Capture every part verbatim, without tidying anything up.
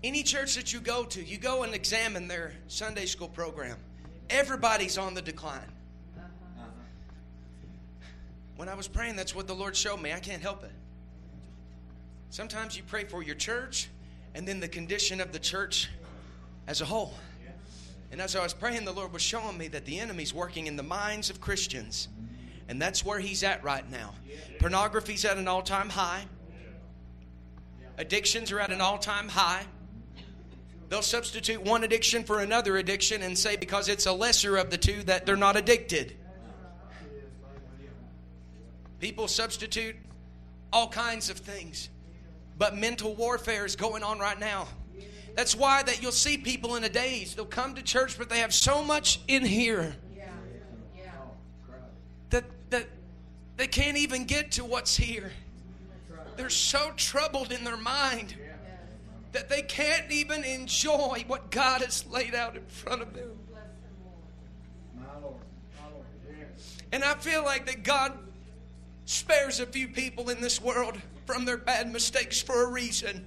Any church that you go to, you go and examine their Sunday school program. Everybody's on the decline. Uh-huh. When I was praying, that's what the Lord showed me. I can't help it. Sometimes you pray for your church and then the condition of the church as a whole. And as I was praying, the Lord was showing me that the enemy's working in the minds of Christians. And that's where he's at right now. Pornography's at an all-time high. Addictions are at an all-time high. They'll substitute one addiction for another addiction and say because it's a lesser of the two that they're not addicted. People substitute all kinds of things. But mental warfare is going on right now. That's why that you'll see people in a daze. They'll come to church, but they have so much in here that, that they can't even get to what's here. They're so troubled in their mind that they can't even enjoy what God has laid out in front of them. And I feel like that God spares a few people in this world from their bad mistakes for a reason.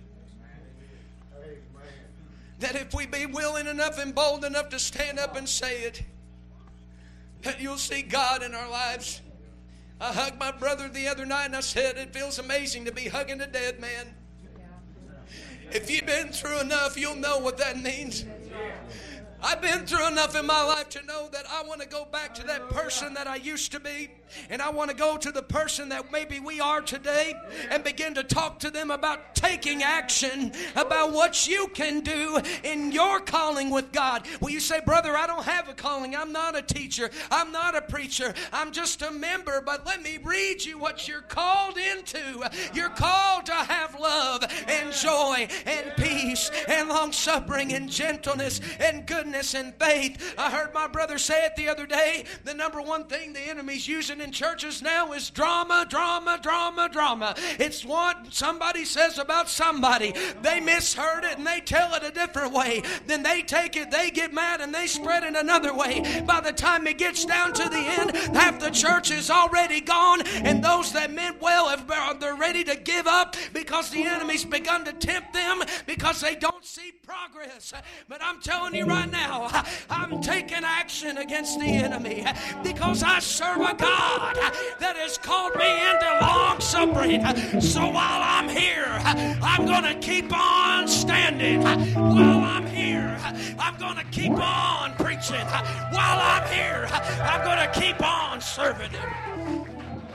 That if we be willing enough and bold enough to stand up and say it, that you'll see God in our lives. I hugged my brother the other night and I said, it feels amazing to be hugging a dead man. If you've been through enough, you'll know what that means. I've been through enough in my life to know that I want to go back to that person that I used to be. And I want to go to the person that maybe we are today and begin to talk to them about taking action, about what you can do in your calling with God. Well, you say, brother, I don't have a calling. I'm not a teacher. I'm not a preacher. I'm just a member. But let me read you what you're called into. You're called to have love and joy and peace and long-suffering and gentleness and goodness and faith. I heard my brother say it the other day. The number one thing the enemy's using in churches now is drama, drama, drama, drama. It's what somebody says about somebody. They misheard it and they tell it a different way. Then they take it, they get mad, and they spread it another way. By the time it gets down to the end, half the church is already gone, and those that meant well, have, they're ready to give up because the enemy's begun to tempt them because they don't see progress. But I'm telling you right now, I'm taking action against the enemy because I serve a God that has called me into long suffering. So while I'm here, I'm going to keep on standing. While I'm here, I'm going to keep on preaching. While I'm here, I'm going to keep on serving Him.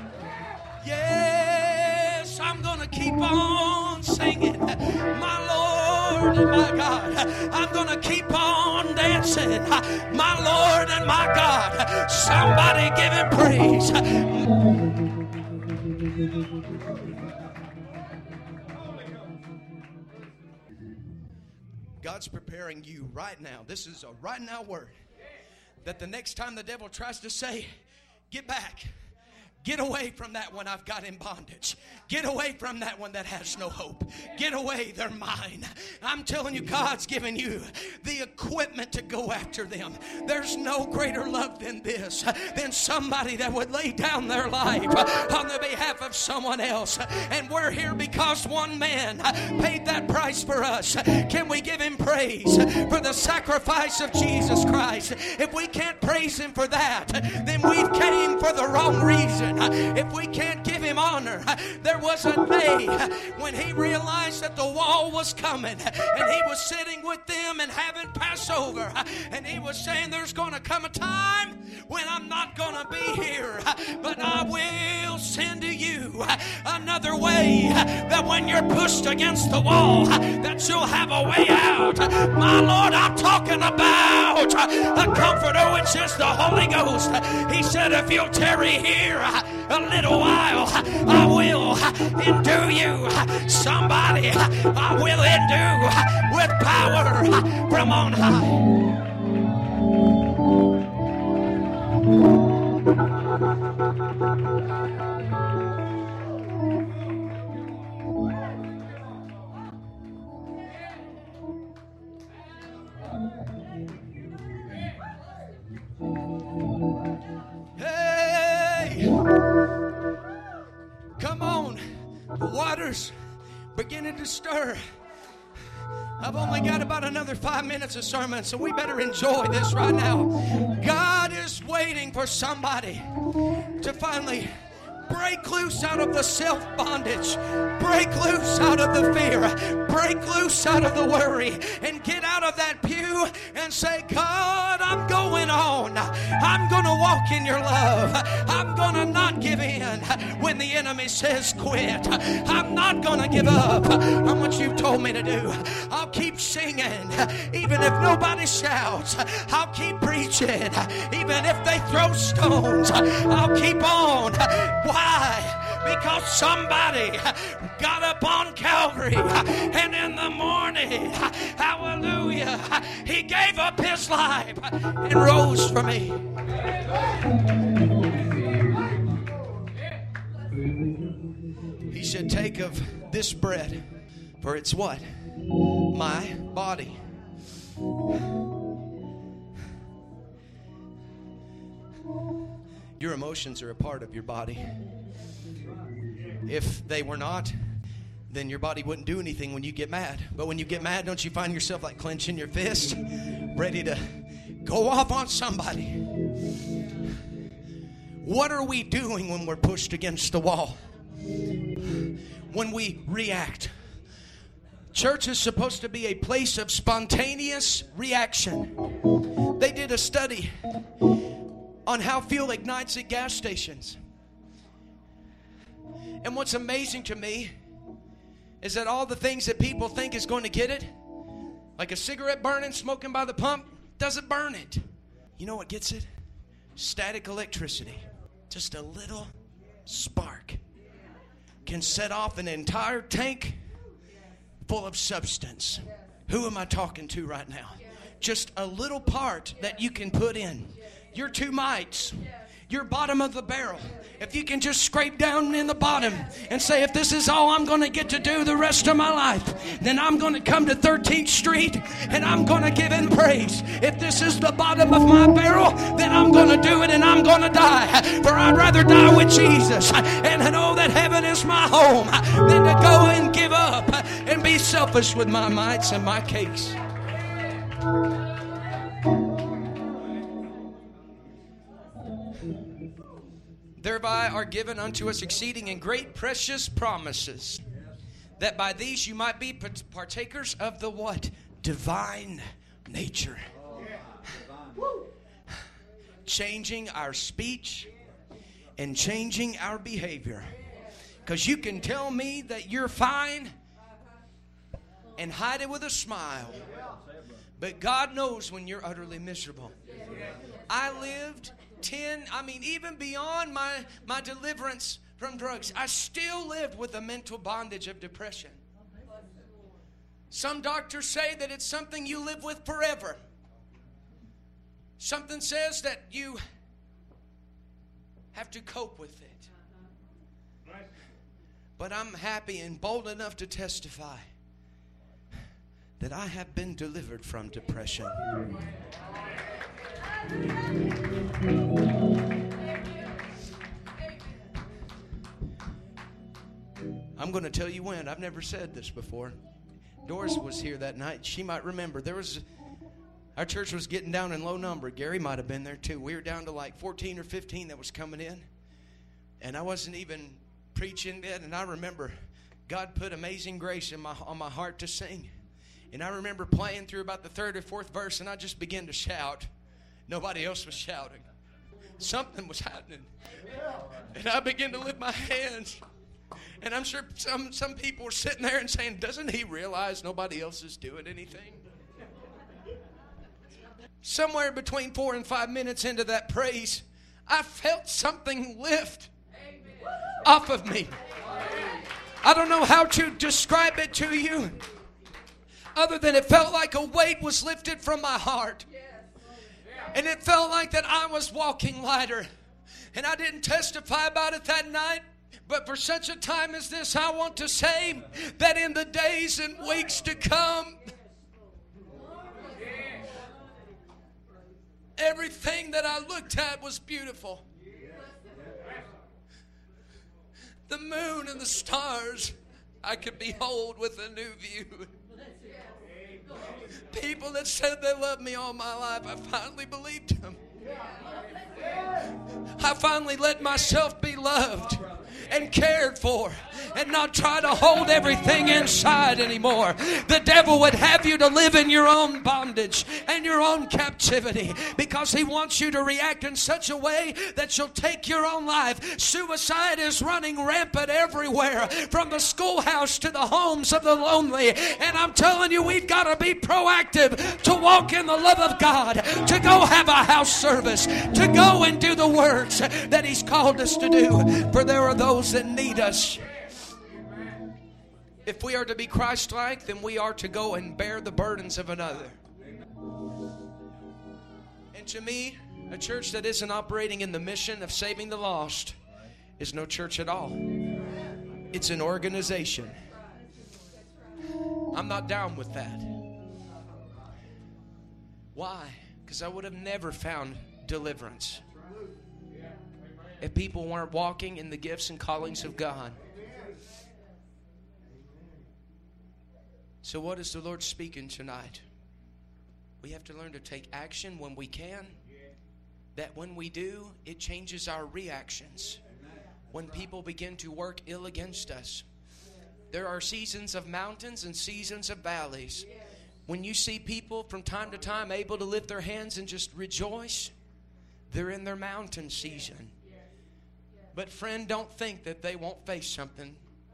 Yes, I'm going to keep on singing. My Lord and my God, I'm going to keep on dancing. My Lord and my God, somebody give Him praise. God's preparing you right now. This is a right now word. That the next time the devil tries to say, get back. Get away from that one I've got in bondage. Get away from that one that has no hope. Get away, they're mine. I'm telling you, God's given you the equipment to go after them. There's no greater love than this, than somebody that would lay down their life on the behalf of someone else. And we're here because one man paid that price for us. Can we give Him praise for the sacrifice of Jesus Christ? If we can't praise Him for that, then we've came for the wrong reason. If we can't give Him honor, there was a day when He realized that the wall was coming, and He was sitting with them and having Passover, and He was saying there's going to come a time when I'm not going to be here, but I will send to you another way, that when you're pushed against the wall, that you'll have a way out. My Lord, I'm talking about a comforter, which is the Holy Ghost. He said, if you'll tarry here a little while, I will endue you. Somebody, I will endue with power from on high. Come on, the water's beginning to stir. I've only got about another five minutes of sermon, so we better enjoy this right now. God is waiting for somebody to finally break loose out of the self-bondage. Break loose out of the fear. Break loose out of the worry. And get out of that pew and say, God, I'm going on. I'm going to walk in your love. I'm going to not give in when the enemy says quit. I'm not going to give up on what you've told me to do. I'll keep singing even if nobody shouts. I'll keep preaching even if they throw stones. I'll keep on. Why? Because somebody got up on Calvary and in the morning, hallelujah, he gave up his life and rose for me. He said, take of this bread, for it's what? My body. Your emotions are a part of your body. If they were not, then your body wouldn't do anything when you get mad. But when you get mad, don't you find yourself like clenching your fist, ready to go off on somebody? What are we doing when we're pushed against the wall? When we react? Church is supposed to be a place of spontaneous reaction. They did a study on how fuel ignites at gas stations. And what's amazing to me is that all the things that people think is going to get it, like a cigarette burning, smoking by the pump, doesn't burn it. You know what gets it? Static electricity. Just a little spark can set off an entire tank full of substance. Who am I talking to right now? Just a little part that you can put in. Your two mites. Your bottom of the barrel. If you can just scrape down in the bottom and say, if this is all I'm going to get to do the rest of my life, then I'm going to come to thirteenth Street and I'm going to give Him praise. If this is the bottom of my barrel, then I'm going to do it and I'm going to die. For I'd rather die with Jesus and know that heaven is my home than to go and give up and be selfish with my mites and my cakes. Thereby are given unto us exceeding and great precious promises, that by these you might be partakers of the what? Divine nature. Changing our speech and changing our behavior. Because you can tell me that you're fine and hide it with a smile. But God knows when you're utterly miserable. I lived ten, I mean, even beyond my, my deliverance from drugs, I still lived with the mental bondage of depression. Some doctors say that it's something you live with forever. Something says that you have to cope with it. But I'm happy and bold enough to testify that I have been delivered from depression. I'm going to tell you when. I've never said this before. Doris was here that night. She might remember. There was, our church was getting down in low number. Gary might have been there too. We were down to like fourteen or fifteen that was coming in. And I wasn't even preaching yet. And I remember God put Amazing Grace in my, on my heart to sing. And I remember playing through about the third or fourth verse, and I just began to shout. Nobody else was shouting. Something was happening. And I began to lift my hands. And I'm sure some, some people were sitting there and saying, doesn't he realize nobody else is doing anything? Somewhere between four and five minutes into that praise, I felt something lift off of me. I don't know how to describe it to you, other than it felt like a weight was lifted from my heart. And it felt like that I was walking lighter. And I didn't testify about it that night. But for such a time as this, I want to say that in the days and weeks to come, everything that I looked at was beautiful. The moon and the stars I could behold with a new view. said they loved me all my life, I finally believed Him. I finally let myself be loved and cared for and not try to hold everything inside anymore. The devil would have you to live in your own bondage and your own captivity because he wants you to react in such a way that you'll take your own life. Suicide is running rampant everywhere, from the schoolhouse to the homes of the lonely. And I'm telling you, we've got to be proactive to walk in the love of God, to go have a house service, to go and do the works that He's called us to do. For there are those that need us. If we are to be Christ-like, then we are to go and bear the burdens of another. And to me, a church that isn't operating in the mission of saving the lost is no church at all. It's an organization. I'm not down with that. Why? Because I would have never found deliverance if people weren't walking in the gifts and callings of God. So what is the Lord speaking tonight? We have to learn to take action when we can. That when we do, it changes our reactions. When people begin to work ill against us. There are seasons of mountains and seasons of valleys. When you see people from time to time able to lift their hands and just rejoice, they're in their mountain season. But friend, don't think that they won't face something.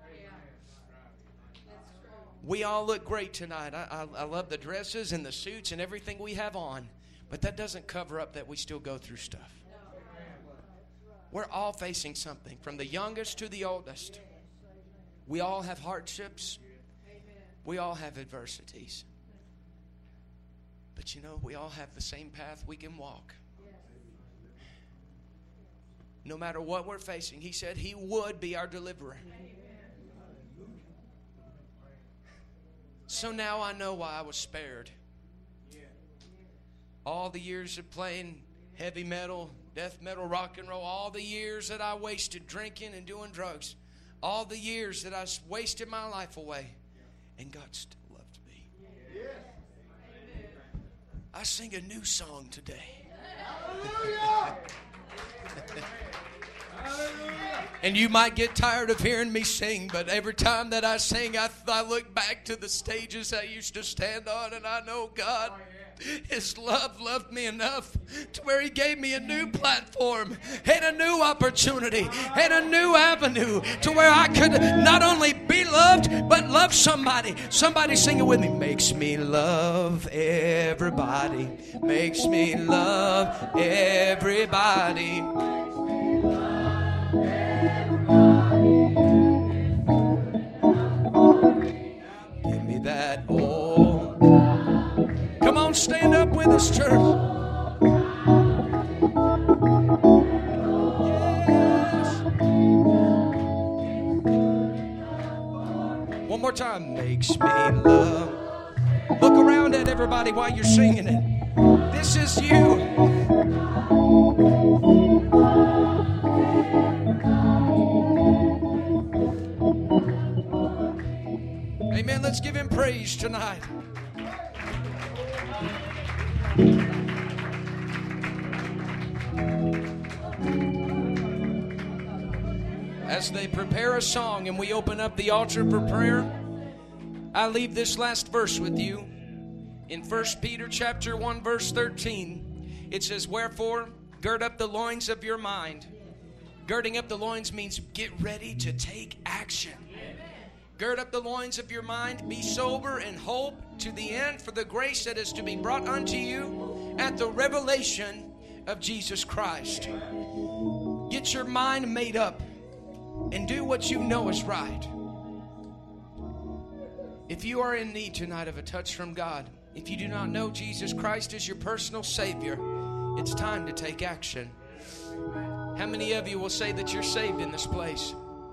We all look great tonight. I, I, I love the dresses and the suits and everything we have on. But that doesn't cover up that we still go through stuff. We're all facing something, from the youngest to the oldest. We all have hardships. We all have adversities. But you know, we all have the same path we can walk. No matter what we're facing, He said He would be our deliverer. So now I know why I was spared. All the years of playing heavy metal, death metal, rock and roll, all the years that I wasted drinking and doing drugs, all the years that I wasted my life away, and God still loved me. I sing a new song today. And you might get tired of hearing me sing, but every time that I sing, I, I look back to the stages I used to stand on, and I know God, His love loved me enough to where He gave me a new platform and a new opportunity and a new avenue to where I could not only be loved, but love somebody. Somebody sing it with me. Makes me love everybody. Makes me love everybody. Give me that oh. Come on, stand up with us, church. Yes. One more time. Makes me love. Look around at everybody while you're singing it. This is you. Amen. Let's give Him praise tonight. As they prepare a song and we open up the altar for prayer, I leave this last verse with you. In First Peter chapter one, verse thirteen, it says, "Wherefore, gird up the loins of your mind." Girding up the loins means get ready to take action. Gird up the loins of your mind, be sober, and hope to the end for the grace that is to be brought unto you at the revelation of Jesus Christ. Get your mind made up and do what you know is right. If you are in need tonight of a touch from God, if you do not know Jesus Christ as your personal Savior, it's time to take action. How many of you will say that you're saved in this place?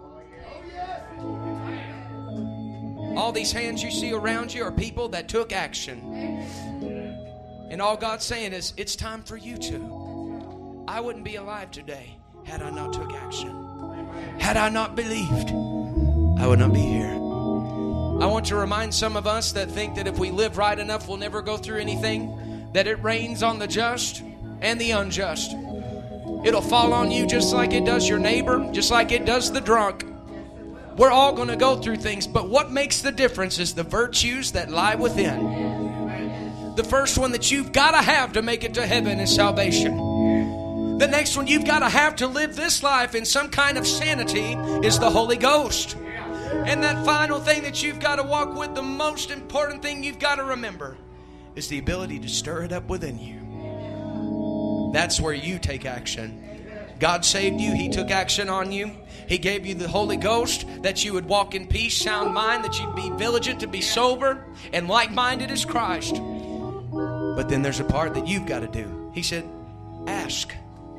All these hands you see around you are people that took action. And all God's saying is, it's time for you to. I wouldn't be alive today had I not took action. Had I not believed, I would not be here. I want to remind some of us that think that if we live right enough, we'll never go through anything, that it rains on the just and the unjust. It'll fall on you just like it does your neighbor, just like it does the drunk. We're all going to go through things, but what makes the difference is the virtues that lie within. The first one that you've got to have to make it to heaven is salvation. The next one you've got to have to live this life in some kind of sanity is the Holy Ghost. And that final thing that you've got to walk with, the most important thing you've got to remember, is the ability to stir it up within you. That's where you take action. God saved you. He took action on you. He gave you the Holy Ghost that you would walk in peace, sound mind, that you'd be vigilant, to be sober, and like-minded as Christ. But then there's a part that you've got to do. He said, ask,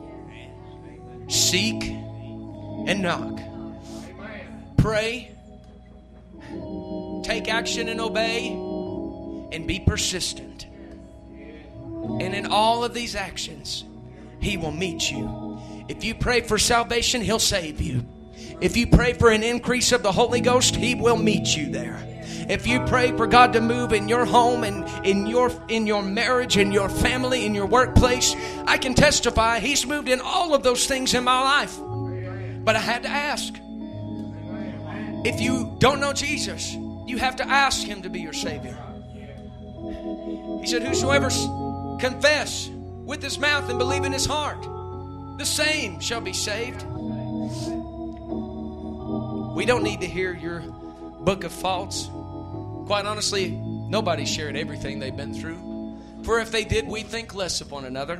seek, and knock. Pray, take action and obey, and be persistent. And in all of these actions, He will meet you. If you pray for salvation, He'll save you. If you pray for an increase of the Holy Ghost, He will meet you there. If you pray for God to move in your home and in your in your marriage, in your family, in your workplace, I can testify He's moved in all of those things in my life. But I had to ask. If you don't know Jesus, you have to ask Him to be your Savior. He said, whosoever confess with his mouth and believe in his heart, the same shall be saved. We don't need to hear your book of faults. Quite honestly, nobody shared everything they've been through. For if they did, we think less of one another.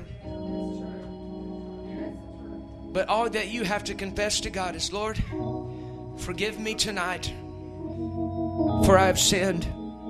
But all that you have to confess to God is, Lord, forgive me tonight, for I have sinned.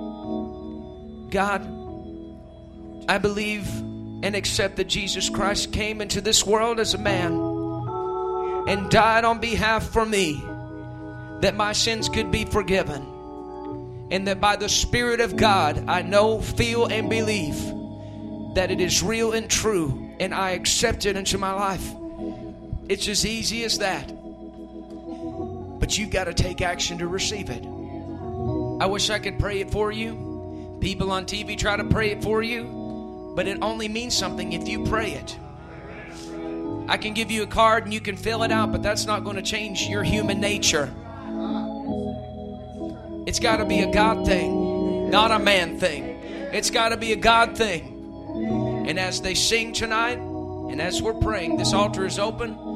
God, I believe and accept that Jesus Christ came into this world as a man and died on behalf for me, that my sins could be forgiven, and that by the Spirit of God I know, feel, and believe that it is real and true, and I accept it into my life. It's as easy as that. But you've got to take action to receive it. I wish I could pray it for you. People on T V try to pray it for you, but it only means something if you pray it. I can give you a card and you can fill it out, but that's not going to change your human nature. It's got to be a God thing, not a man thing. It's got to be a God thing. And as they sing tonight, and as we're praying, this altar is open.